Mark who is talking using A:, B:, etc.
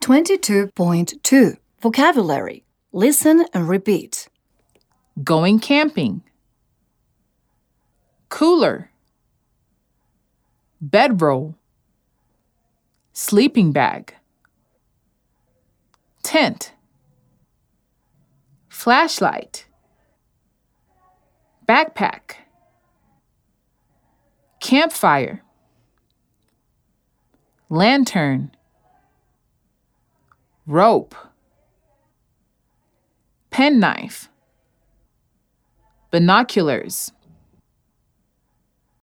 A: 22.2 Vocabulary. Listen and repeat.
B: Going camping. Cooler. Bedroll. Sleeping bag. Tent. Flashlight. Backpack. Campfire. Lantern. Rope. Penknife. Binoculars.